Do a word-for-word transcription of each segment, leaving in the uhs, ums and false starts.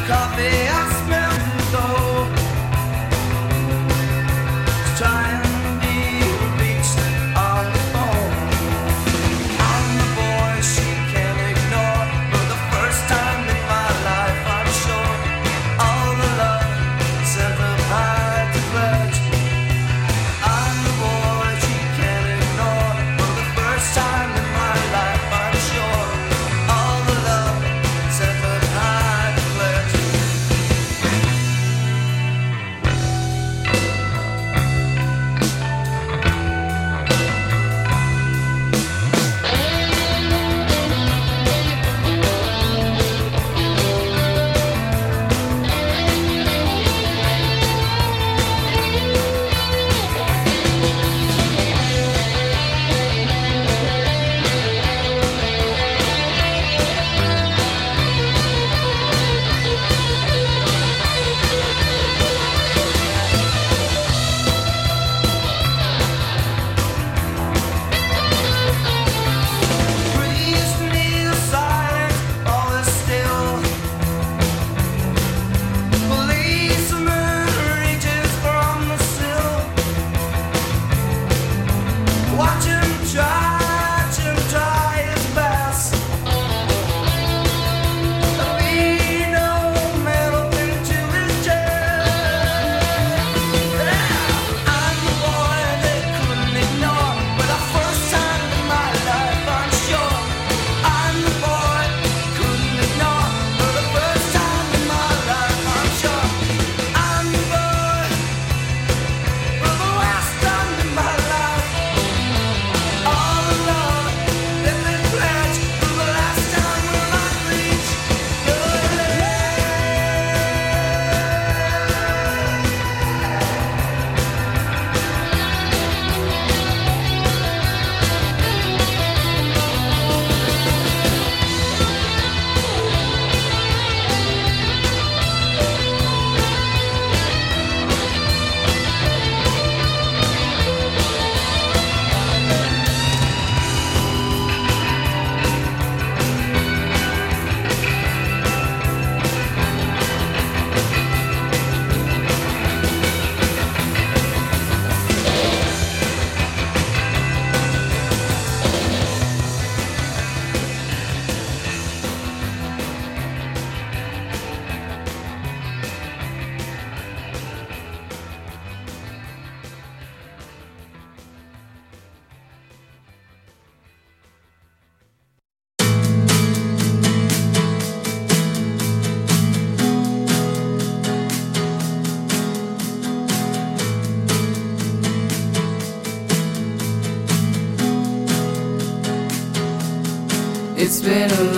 It's been a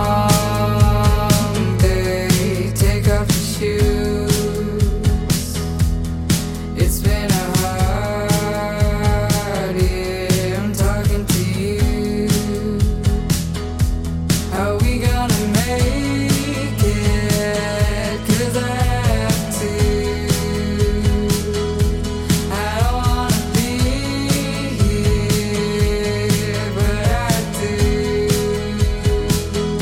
long day, take off your shoes. It's been a hard year, I'm talking to you. How we gonna make it? 'Cause I have to. I don't wanna be here, but I do.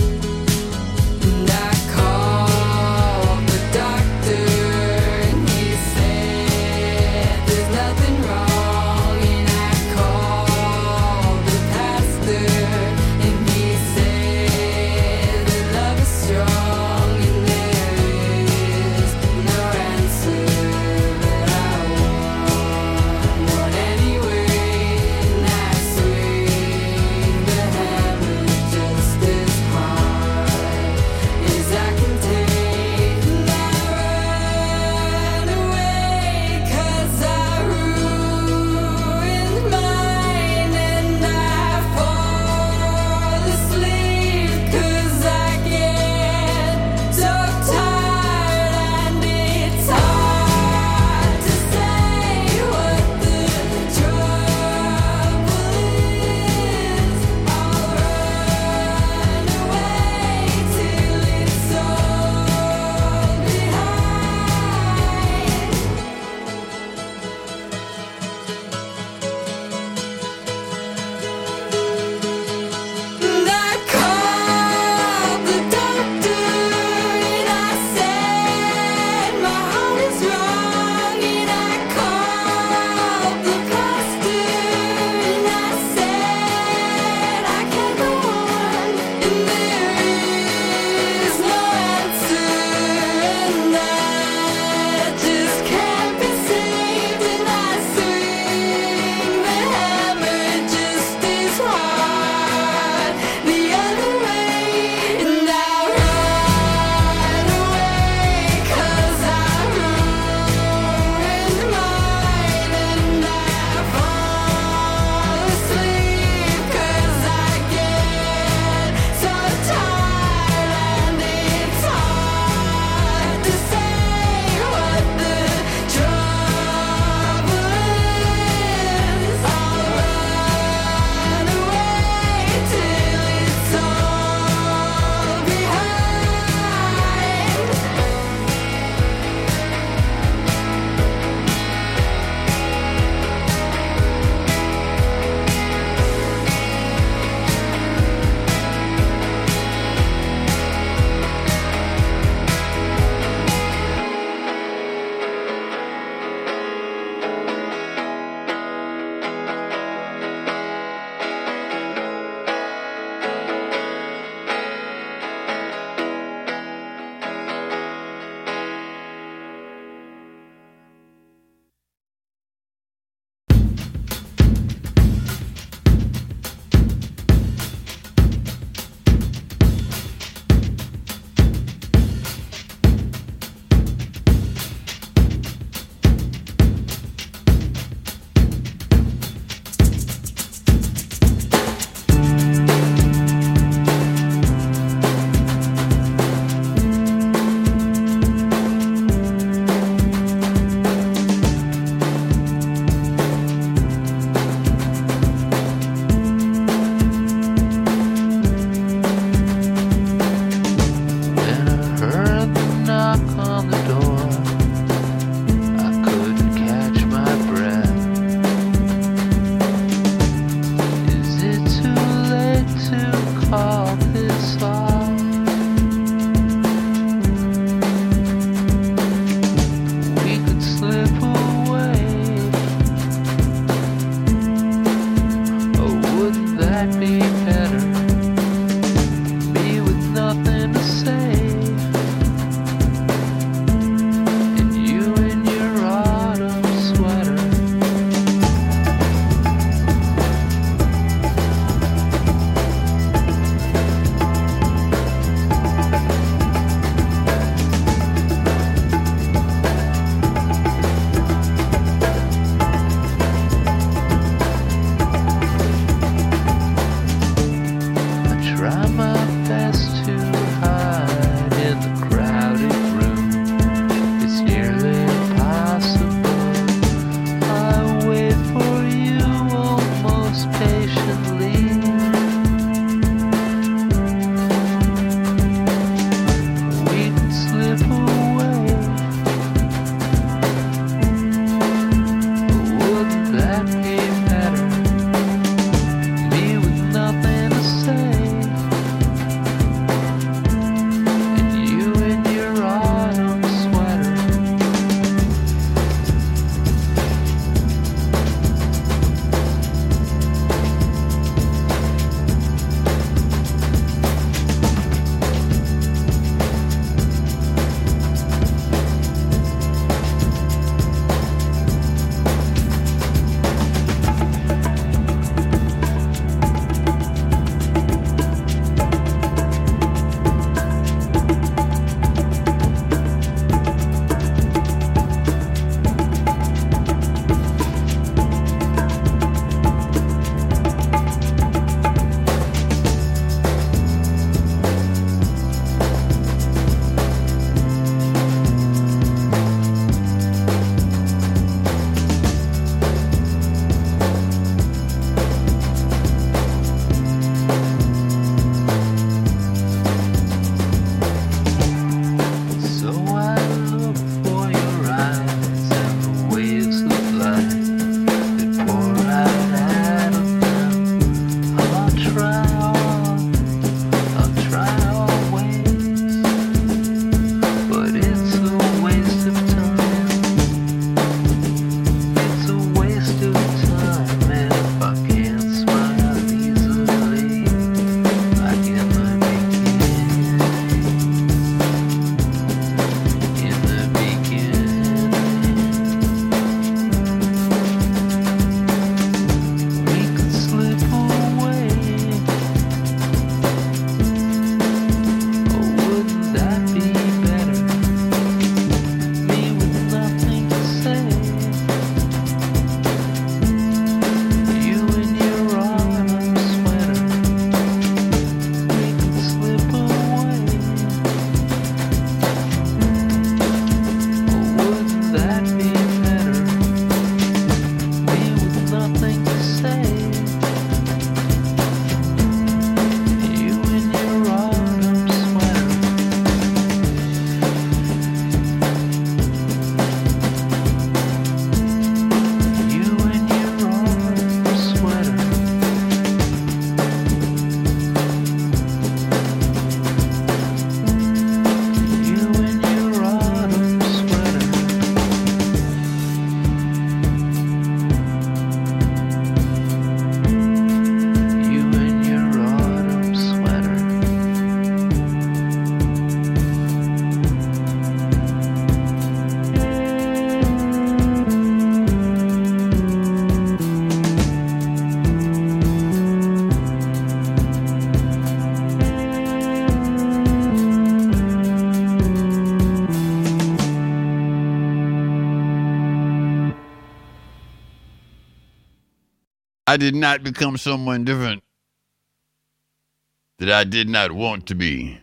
I did not become someone different that I did not want to be.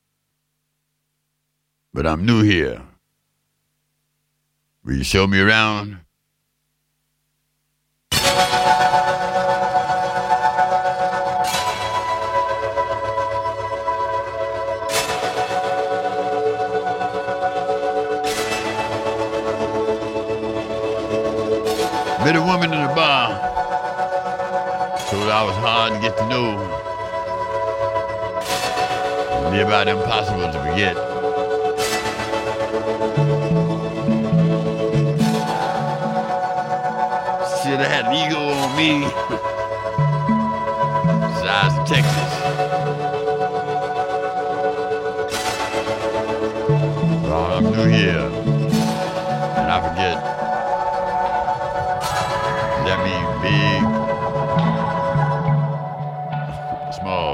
But I'm new here. Will you show me around? Met a woman in a bar. Told her I was hard to get to know. Near about impossible to forget. Should have had an ego on me. Size of Texas. Oh, I'm new here. And I forget. That means big, small.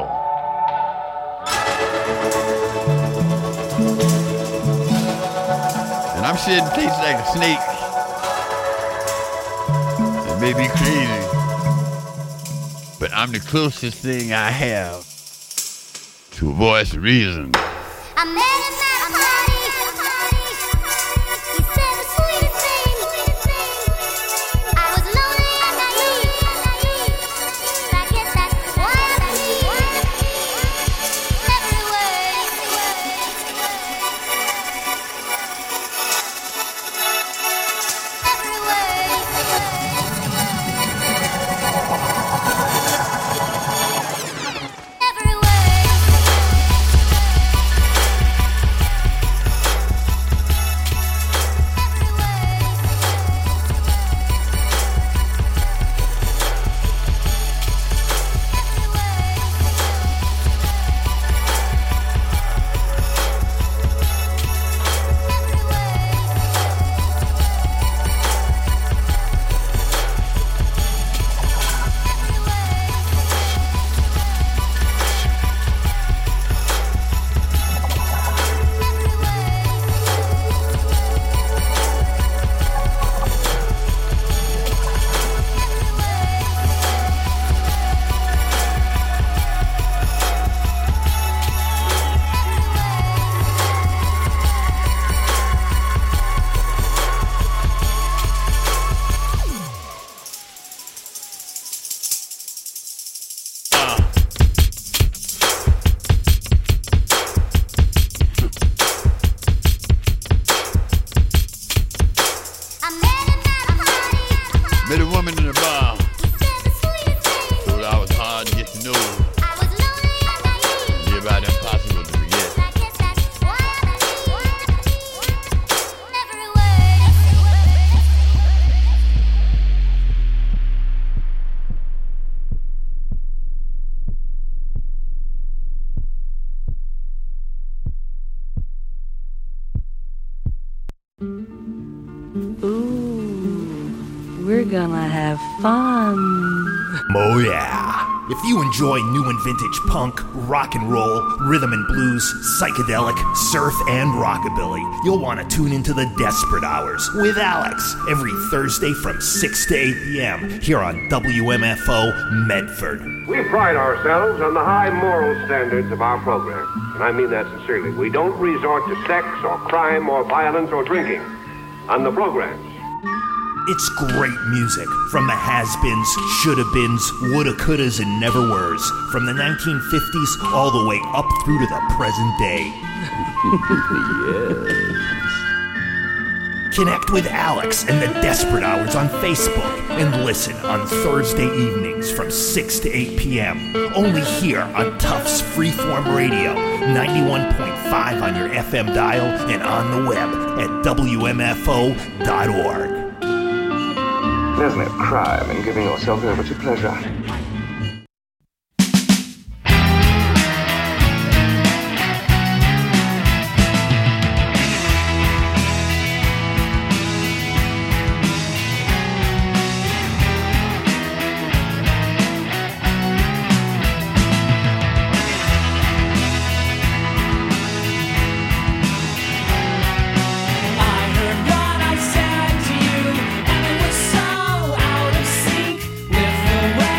And I'm shedding taste like a snake. It may be crazy, but I'm the closest thing I have to a voice of reason. I met him at a party. He said the sweetest thing. I was lonely and naive. I guess that's why I believe every word. Every word. Every word. I met him at a party. Met a woman in a bar. He said the sweetest thing. Told her I was hard to get to know. I was lonely and naive. Near about impossible to forget. I guess that's why I believe every word. Ooh, we're gonna have fun. Oh yeah. If you enjoy new and vintage punk, rock and roll, rhythm and blues, psychedelic, surf, and rockabilly, you'll want to tune into the Desperate Hours with Alex every Thursday from six to eight p.m. here on W M F O Medford. We pride ourselves on the high moral standards of our program, and I mean that sincerely. We don't resort to sex or crime or violence or drinking on the programs. It's great music from the has-beens, shoulda-beens, woulda-couldas, and never-weres, from the nineteen fifties all the way up through to the present day. Yes. Connect with Alex and the Desperate Hours on Facebook and listen on Thursday evenings from six to eight p.m. only here on Tufts Freeform Radio, ninety-one point five on your F M dial and on the web at W M F O dot org. There's no crime in giving yourself over to pleasure. I heard what I said to you, and it was so out of sync with the way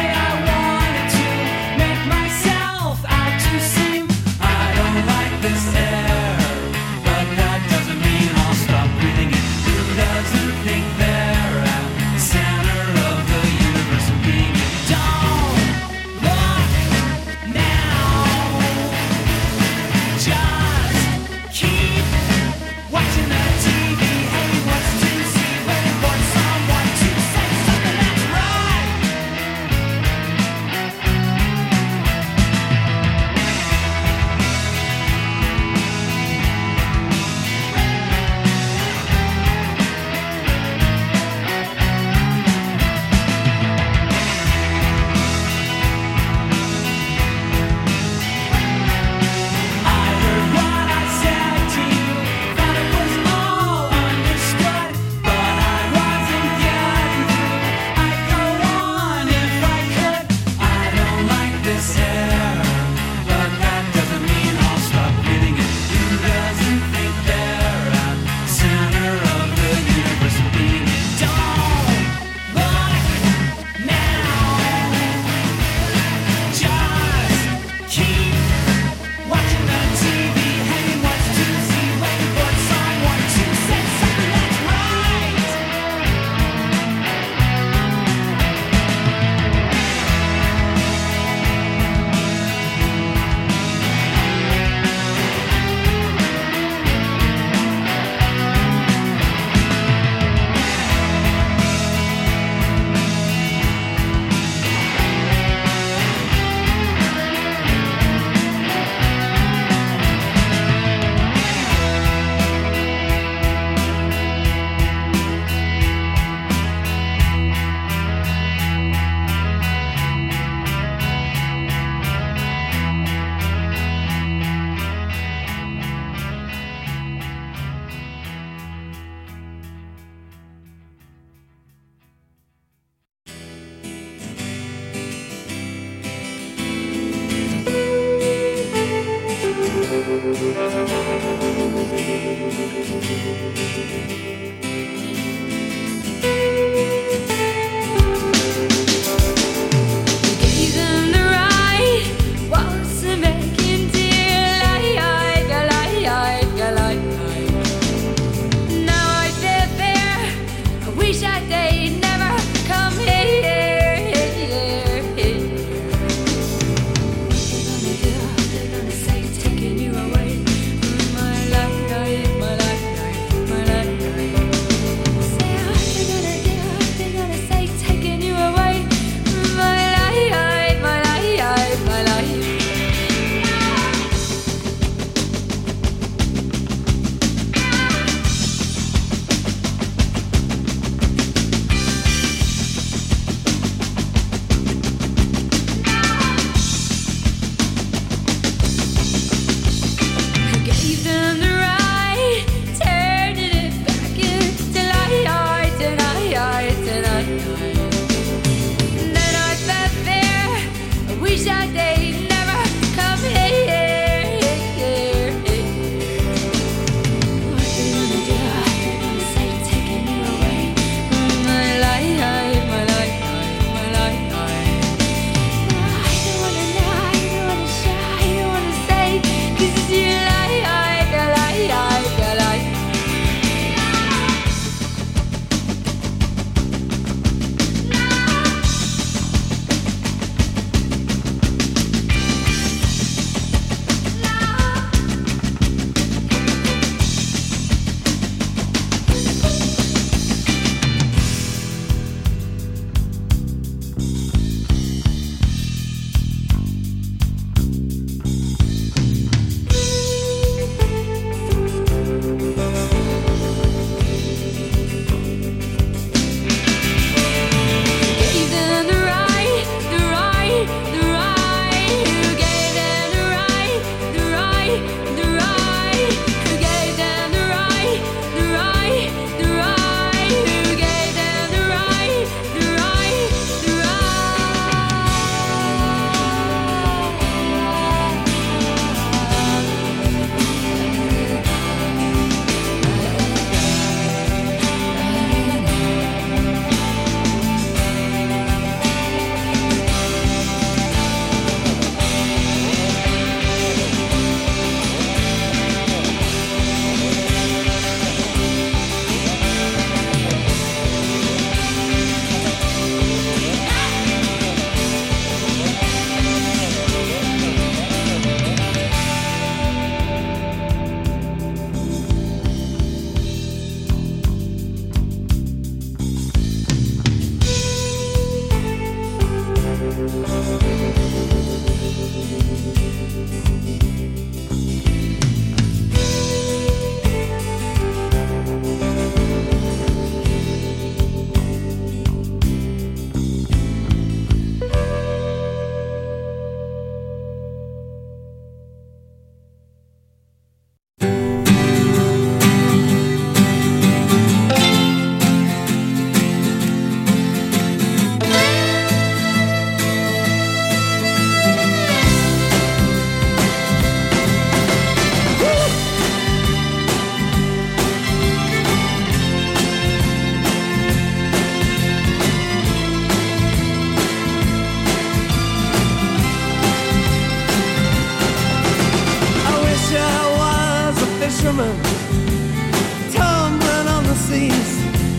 seas,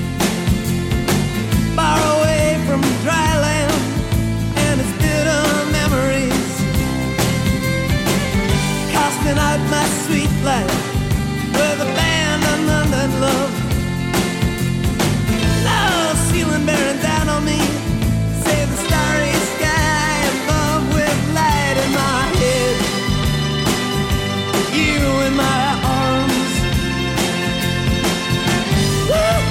far away from dry land and its bitter memories, casting out my sweet life with a band of London love. Love ceiling bearing down on me, save the starry sky above with light in my head, you in my arms. Woo!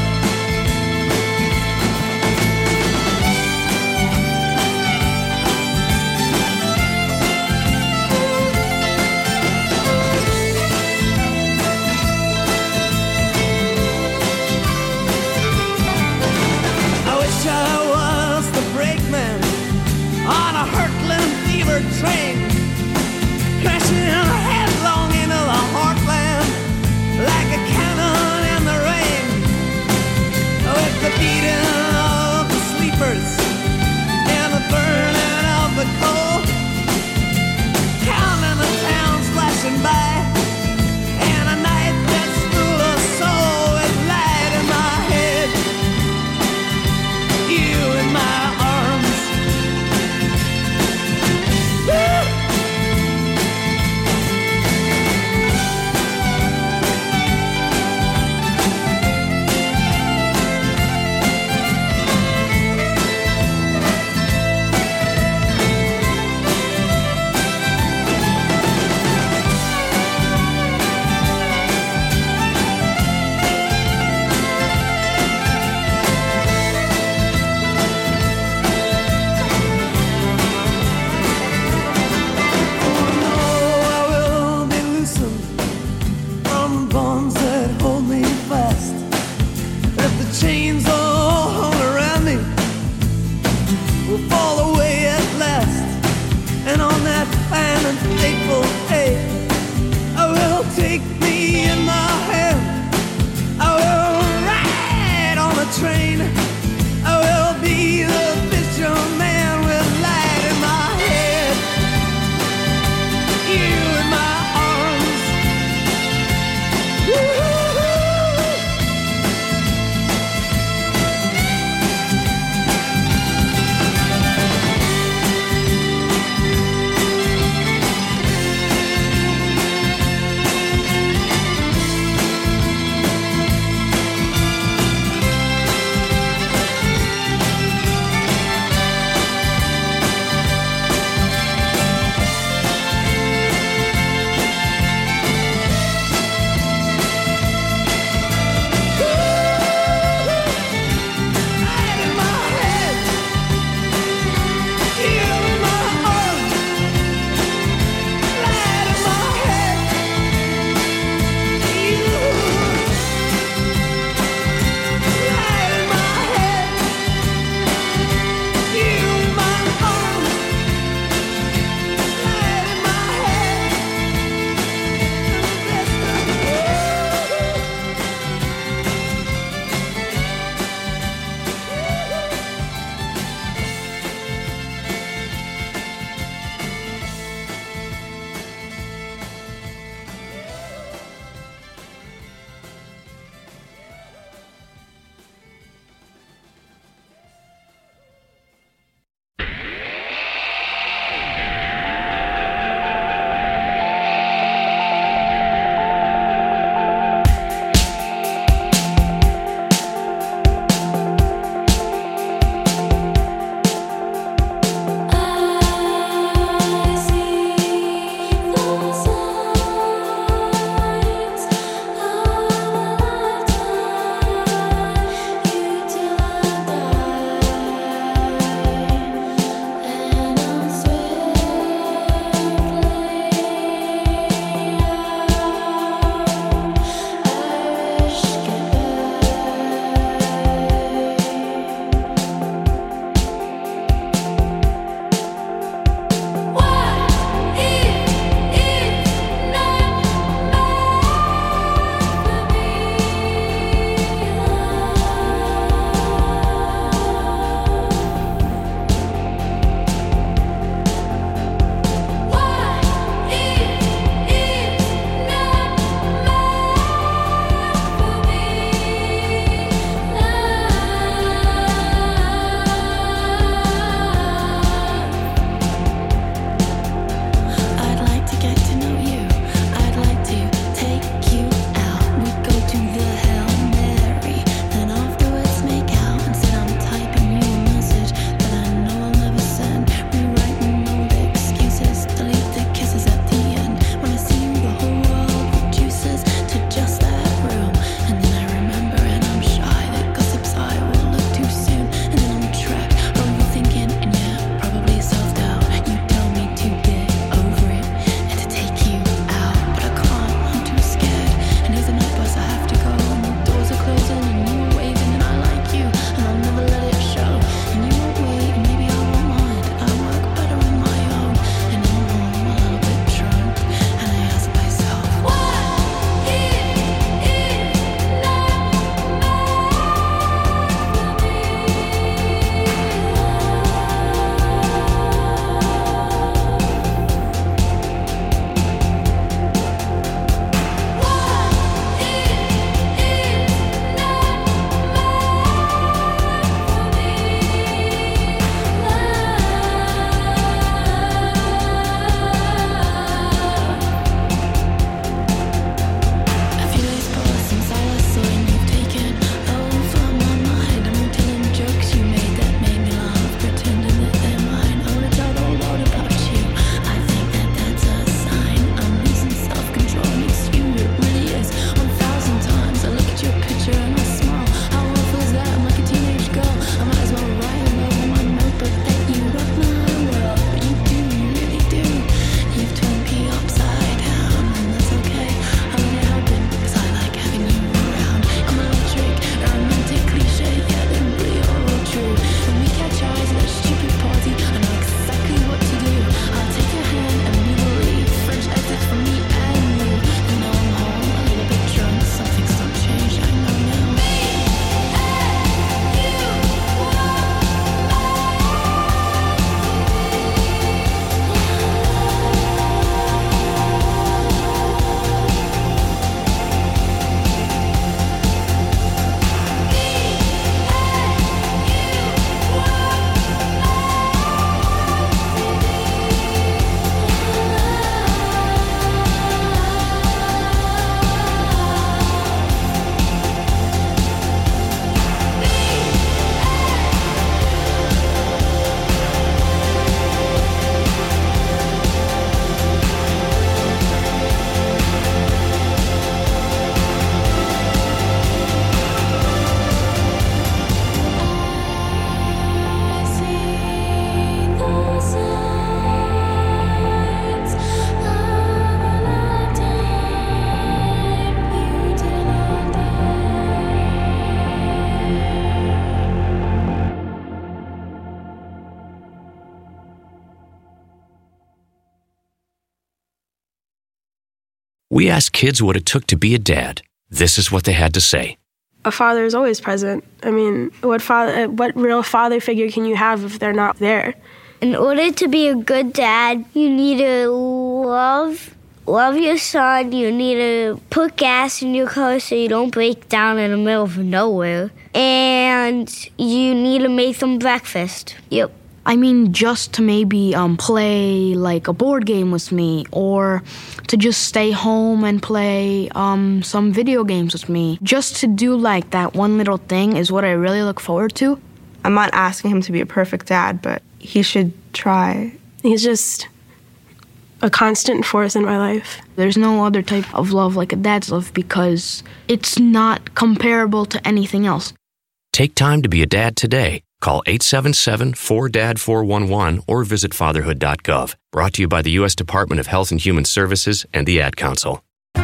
We asked kids what it took to be a dad. This is what they had to say. A father is always present. I mean, what father, what real father figure can you have if they're not there? In order to be a good dad, you need to love love your son. You need to put gas in your car so you don't break down in the middle of nowhere. And you need to make them breakfast. Yep. I mean, just to maybe um, play like a board game with me, or to just stay home and play um, some video games with me. Just to do like that one little thing is what I really look forward to. I'm not asking him to be a perfect dad, but he should try. He's just a constant force in my life. There's no other type of love like a dad's love because it's not comparable to anything else. Take time to be a dad today. Call eight seven seven, four D A D, four one one or visit fatherhood dot gov. Brought to you by the U S Department of Health and Human Services and the Ad Council.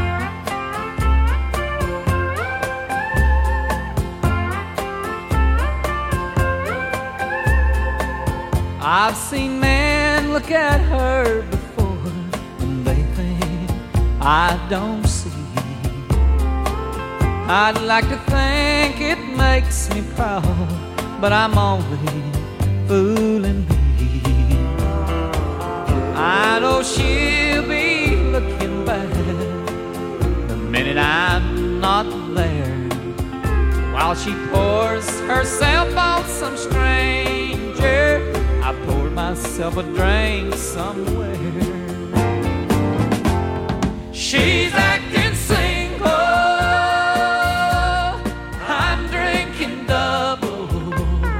I've seen men look at her before and they think I don't see. I'd like to think it makes me proud, but I'm only fooling me. I know she'll be looking back the minute I'm not there, while she pours herself on some stranger. I poured myself a drink somewhere. She's acting single, I'm drinking doubles.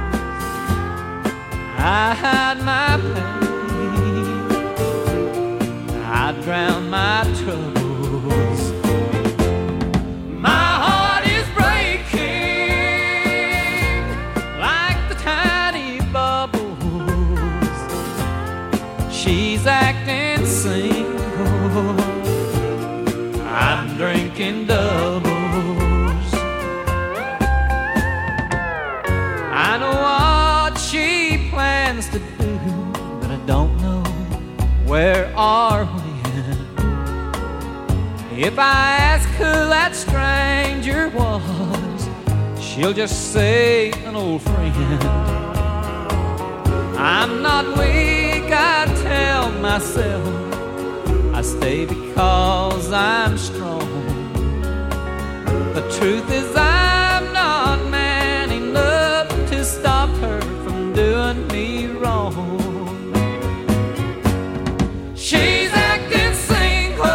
I hide my pain, I drown my troubles. My heart is breaking like the tiny bubbles. She's acting single, I'm drinking doubles. I know what she plans to do, but I don't know where or when. If I ask who that stranger was, she'll just say an old friend. I'm not weak, I tell myself. I stay because I'm strong. The truth is I'm not man enough to stop her from doing me wrong. She's acting single,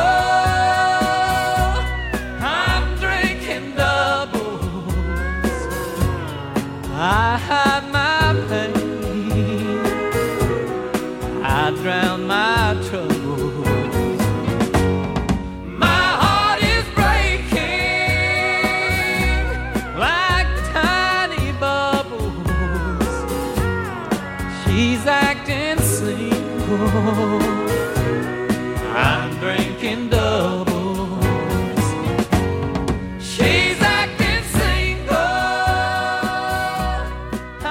I'm drinking doubles. I hide my pain, I drown my troubles. She's acting single, I'm drinking doubles. She's acting single,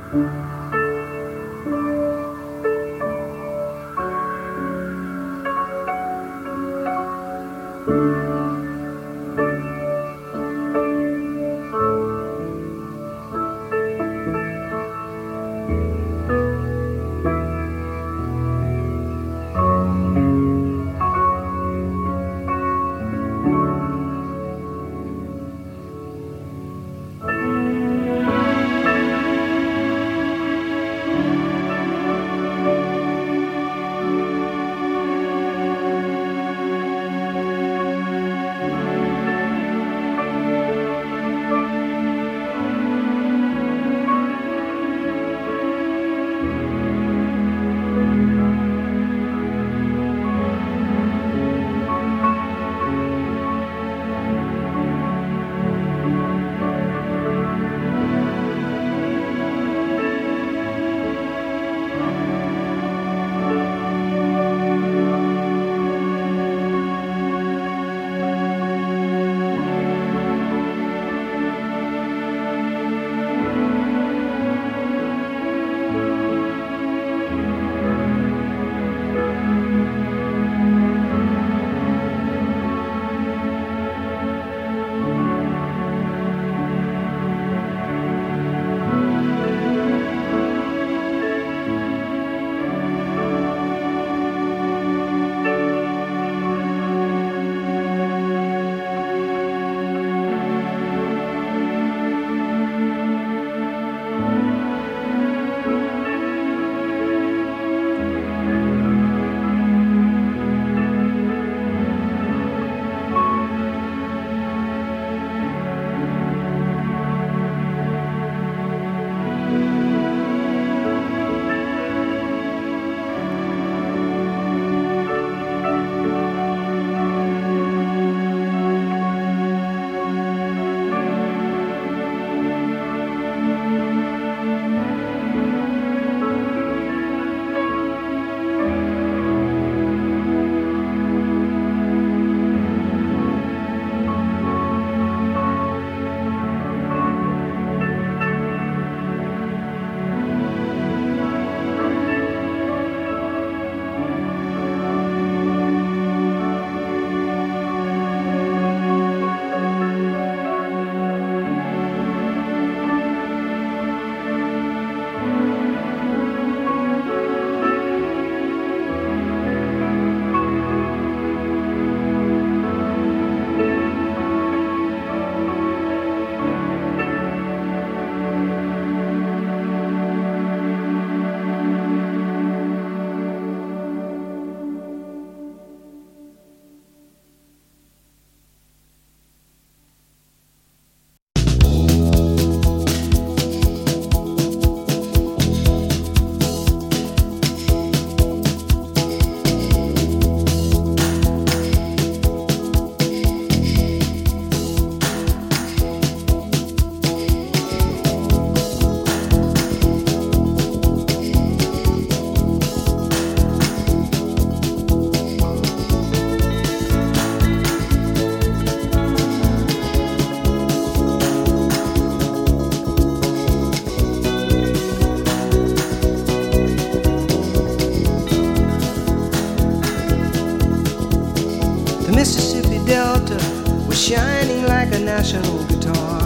shining like a national guitar.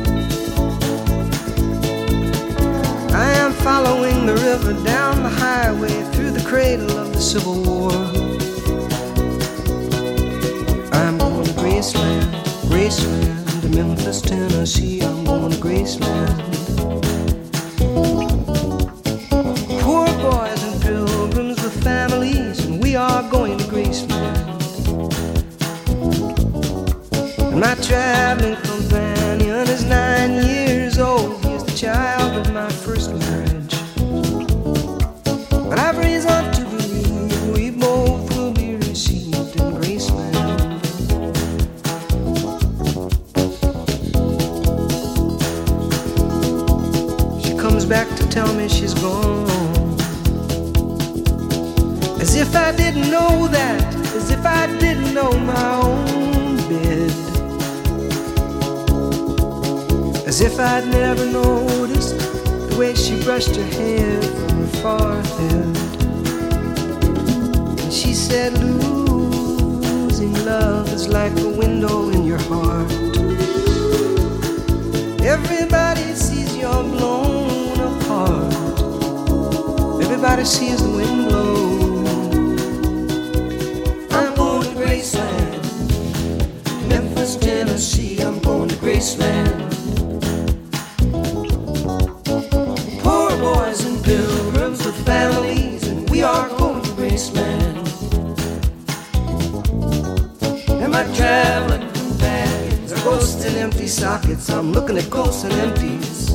I am following the river down the highway through the cradle of the Civil War. I'm going to Graceland, Graceland, to Memphis, Tennessee. I'm going to Graceland. Poor boys and pilgrims with families, and we are going to Graceland. And my traveling companion is nine years old. He is the child of my first marriage. But I've reason to believe we both will be received in Graceland. She comes back to tell me she's gone, as if I didn't know that, as if I didn't know my own bed, as if I'd never noticed the way she she brushed her hair from her forehead. And she said, losing love is like a window in your heart. Everybody sees you're blown apart. Everybody sees the wind blow. I'm going to Graceland, Memphis, Tennessee. I'm going to Graceland. Poor boys and pilgrims with families, and we are going to Graceland. And my traveling companions are ghosts and empty sockets. I'm looking at ghosts and empties.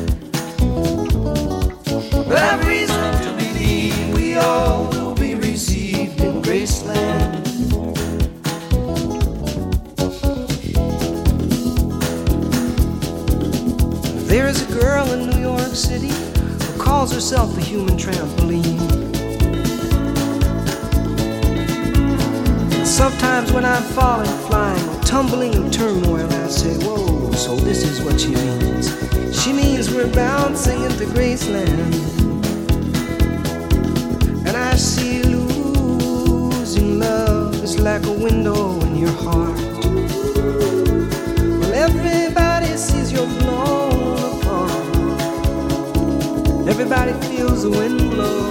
But I've reason to believe we all will be received in Graceland. There is a girl in New York City who calls herself the human trampoline. Sometimes when I'm falling, flying, or tumbling in turmoil, I say, whoa, so this is what she means. She means we're bouncing into Graceland. And I see losing love is like a window in your heart. Well, everybody sees you're blown apart. Everybody feels the wind blow.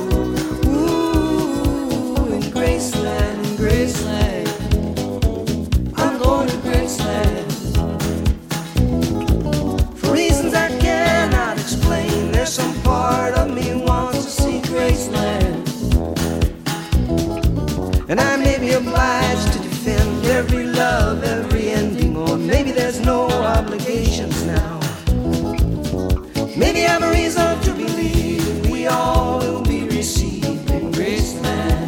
Ooh, in Graceland, in Graceland, I'm going to Graceland. For reasons I cannot explain, there's some part of me wants to see Graceland. And I may be obliged to defend every love, every ending, or maybe there's no obligations now. Maybe I have a reason to believe we all will be received in Graceland.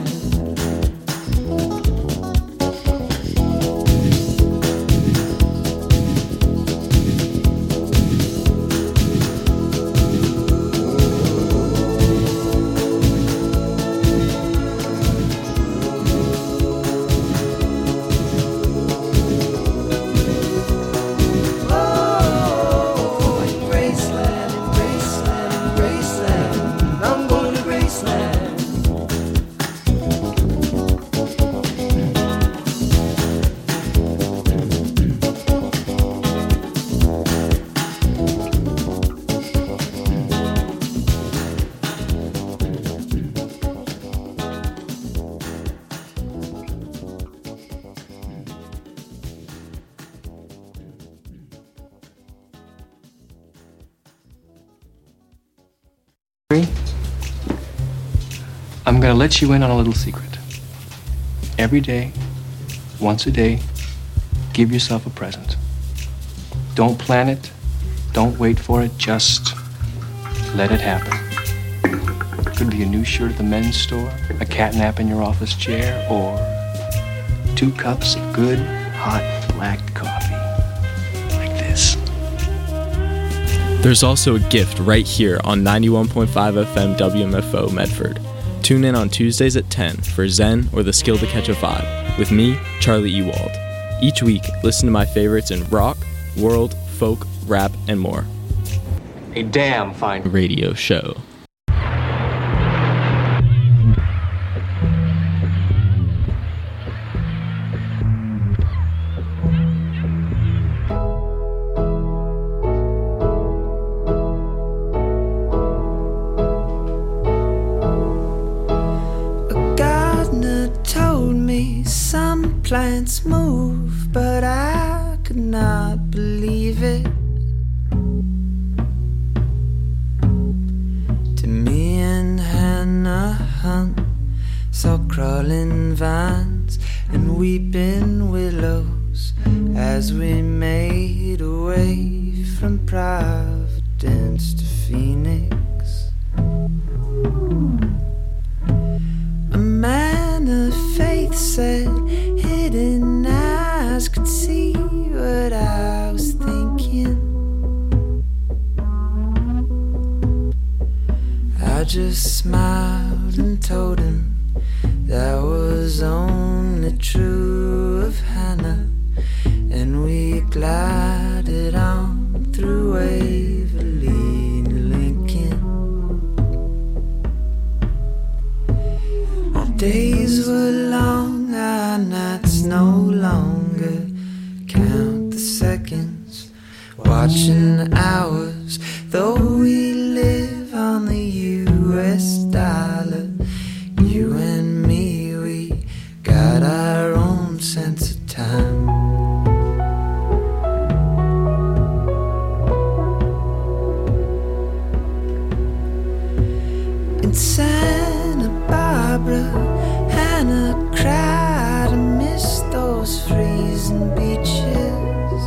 I'm gonna let you in on a little secret. Every day, once a day, give yourself a present. Don't plan it, don't wait for it, just let it happen. Could be a new shirt at the men's store, a cat nap in your office chair, or two cups of good, hot, black coffee. Like this. There's also a gift right here on ninety-one point five F M W M F O Medford. Tune in on Tuesdays at ten for Zen or the Skill to Catch a Vibe with me, Charlie Ewald. Each week, listen to my favorites in rock, world, folk, rap, and more. A damn fine radio show. Plants move, but I could not believe it. To me and Hannah Hunt saw crawling vines and weeping willows as we made our way from Providence to Phoenix. A man of faith said hidden eyes could see what I was thinking. I just smiled and told him that was only true of Hannah, and we glided on through Waverly and Lincoln. days were long, our nights no longer. Count the seconds, watching hours, though we live on the U S dollar. You and me, we got our own sense of time. In Santa Barbara, Hannah cried and missed those freezing beaches.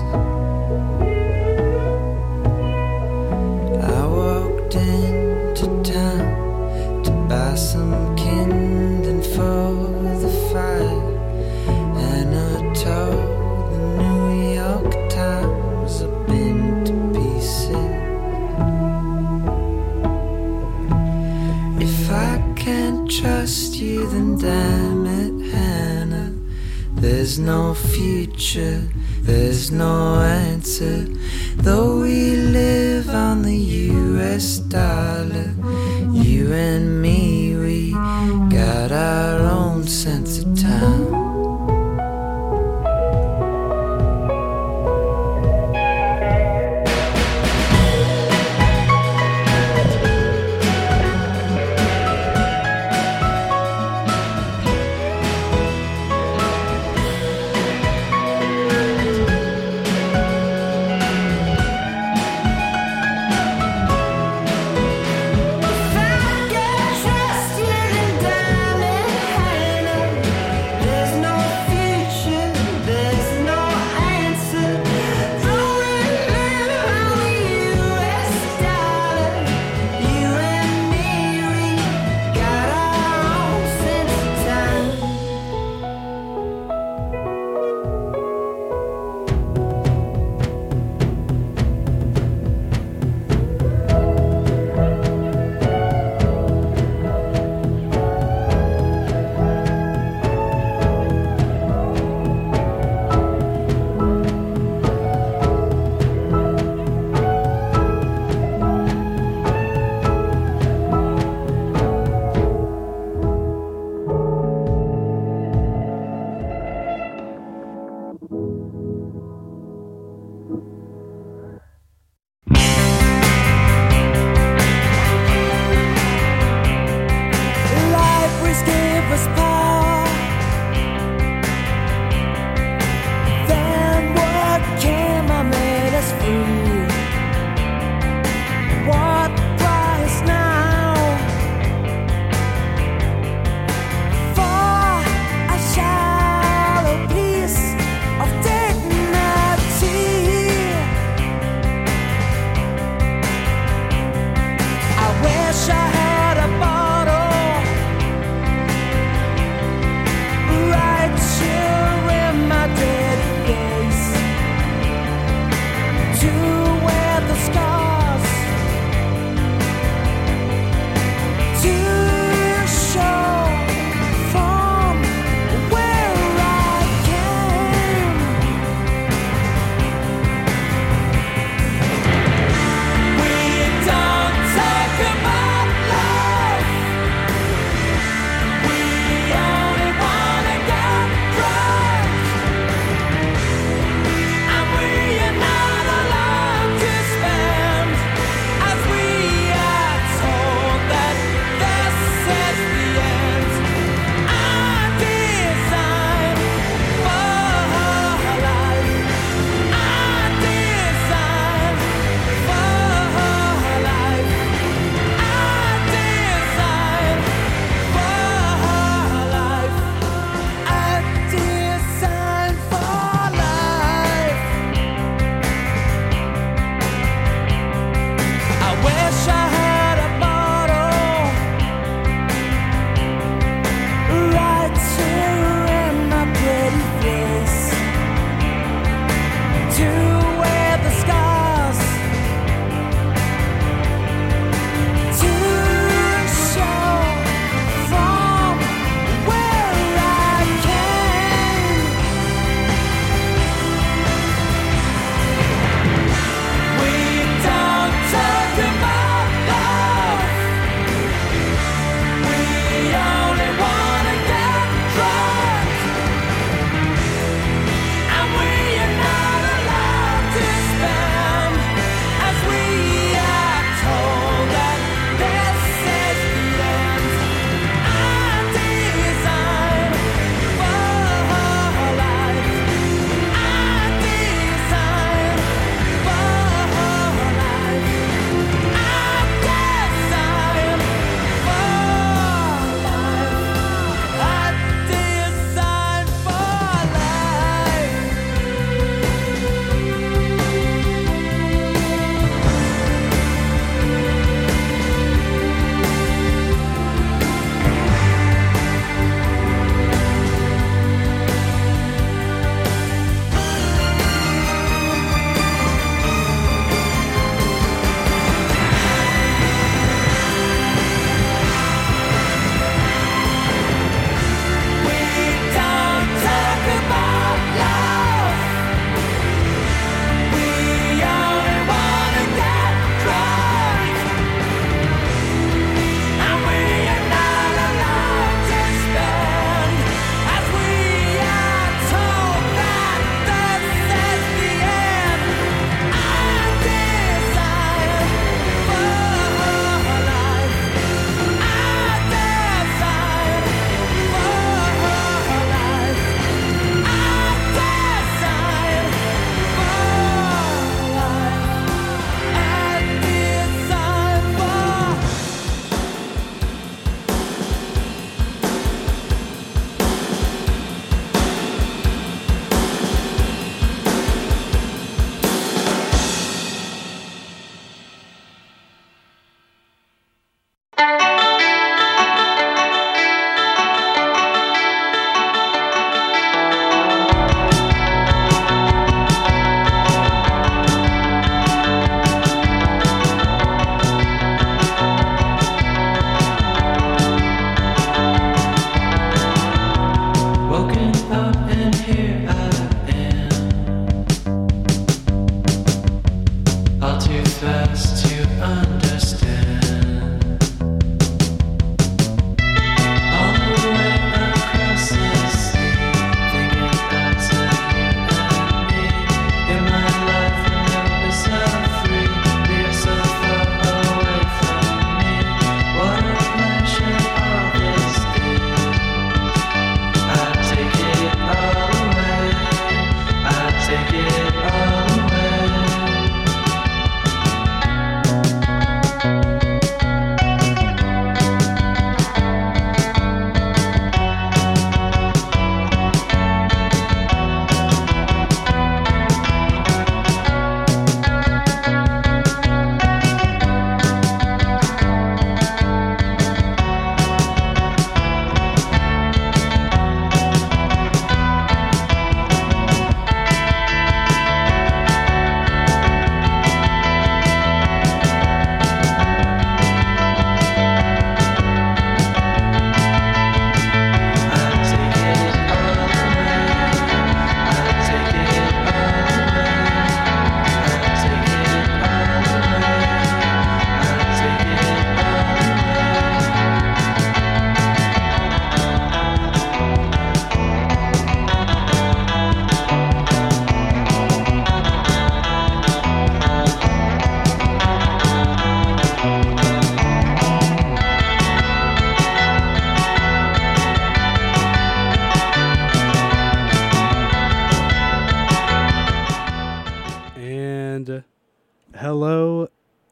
I walked into town to buy some kindling for the fire, and I told the New York Times I've been to pieces. If I can't trust you, then damn it, Hannah, there's no future, there's no answer. Though we live on the U S dollar, you and me, we got our own sense of time.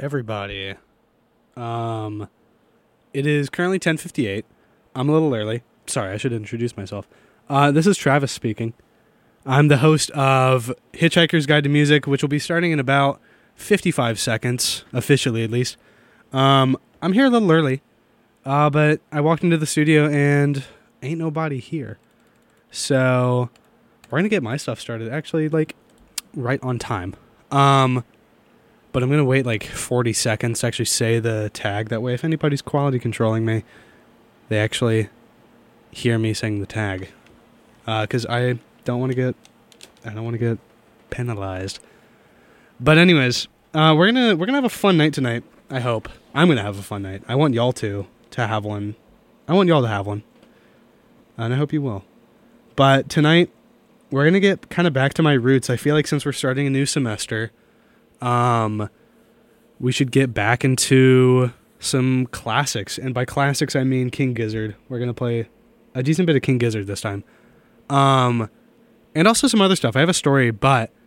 everybody. Um, it is currently ten fifty-eight. I'm a little early. Sorry, I should introduce myself. Uh, this is Travis speaking. I'm the host of Hitchhiker's Guide to Music, which will be starting in about fifty-five seconds, officially at least. Um, I'm here a little early, uh, but I walked into the studio and ain't nobody here. So we're going to get my stuff started, actually, like, right on time. Um, but I'm going to wait like forty seconds to actually say the tag. That way, if anybody's quality controlling me, they actually hear me saying the tag. Because uh, I don't want to get, I don't want to get penalized. But anyways, uh, we're gonna we're gonna have a fun night tonight. I hope I'm gonna have a fun night. I want y'all to to have one. I want y'all to have one, and I hope you will. But tonight, we're going to get kind of back to my roots. I feel like since we're starting a new semester, um, we should get back into some classics. And by classics, I mean King Gizzard. We're going to play a decent bit of King Gizzard this time. Um, and also some other stuff. I have a story, but